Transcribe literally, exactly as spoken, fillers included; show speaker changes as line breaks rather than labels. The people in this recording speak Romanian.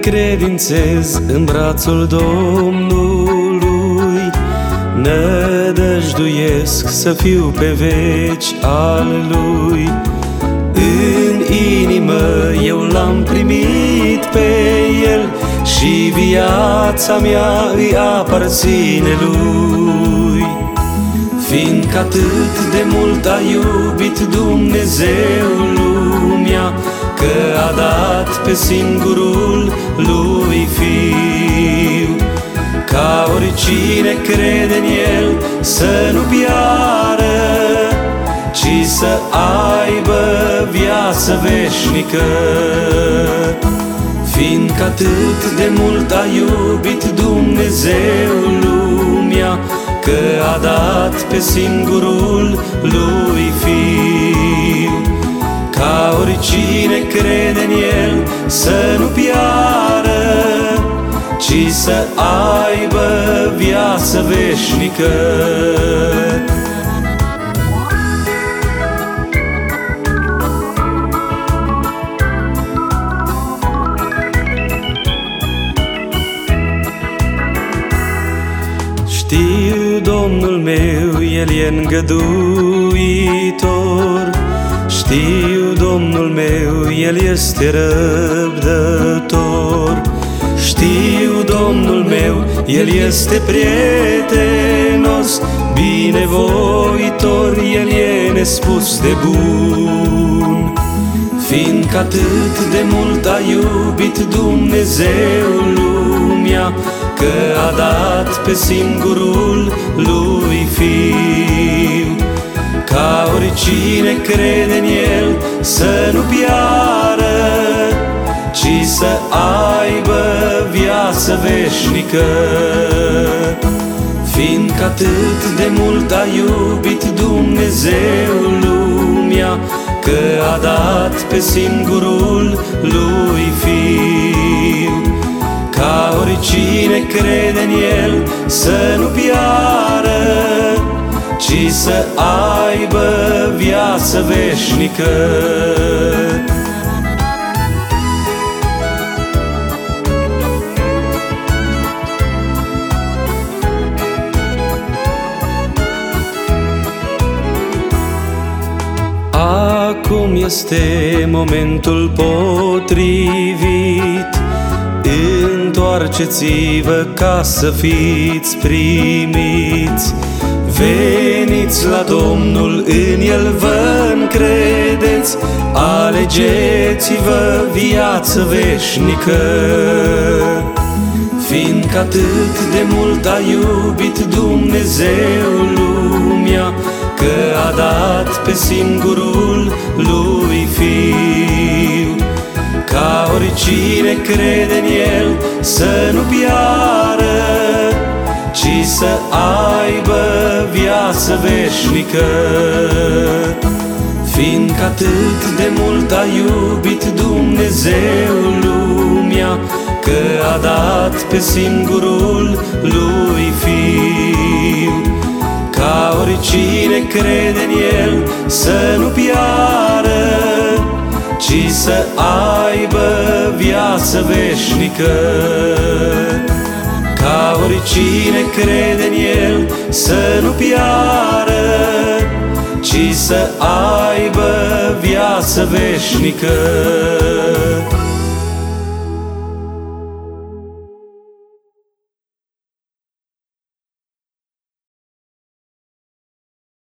încredințez în brațul Domnului, nădăjduiesc să fiu pe veci al Lui. În inimă eu l-am primit pe El și viața mea îi aparține Lui. Fiindcă atât de mult a iubit Dumnezeu lumea, că a dat pe singurul Lui Fiu, ca oricine crede în El să nu piară, ci să aibă viață veșnică. Fiindcă atât de mult a iubit Dumnezeu lumea, că a dat pe singurul Lui Fiu, ca oricine crede în El să nu piară, ci să aibă viață veșnică. Știu, Domnul meu, El e îngăduitor, știu, Domnul meu, El este răbdător, știu, Domnul meu, El este prietenos, binevoitor, El e nespus de bun. Fiindcă atât de mult a iubit Dumnezeu lumea, că a dat pe singurul Lui Fiu, ca oricine crede în El să nu piară, ci să aibă viață veșnică. Fiindcă atât de mult a iubit Dumnezeu lumea, că a dat pe singurul Lui Fiu, ca oricine crede în El să nu piară, ci să aibă viață veșnică. Acum este momentul potrivit, întoarceți-vă ca să fiți primiți. Veniți la Domnul, în El vă încredeți, alegeți-vă viață veșnică. Fiindcă atât de mult a iubit Dumnezeu lumea, că a dat pe singurul Lui Fiu, ca oricine crede în El să nu piară, ci să aibă viață veșnică. Fiindcă atât de mult a iubit Dumnezeu lumea, că a dat pe singurul Lui Fiu, ca oricine crede în El să nu piară, ci să aibă viață veșnică. Ca oricine crede în El să nu piară, ci să aibă viață veșnică.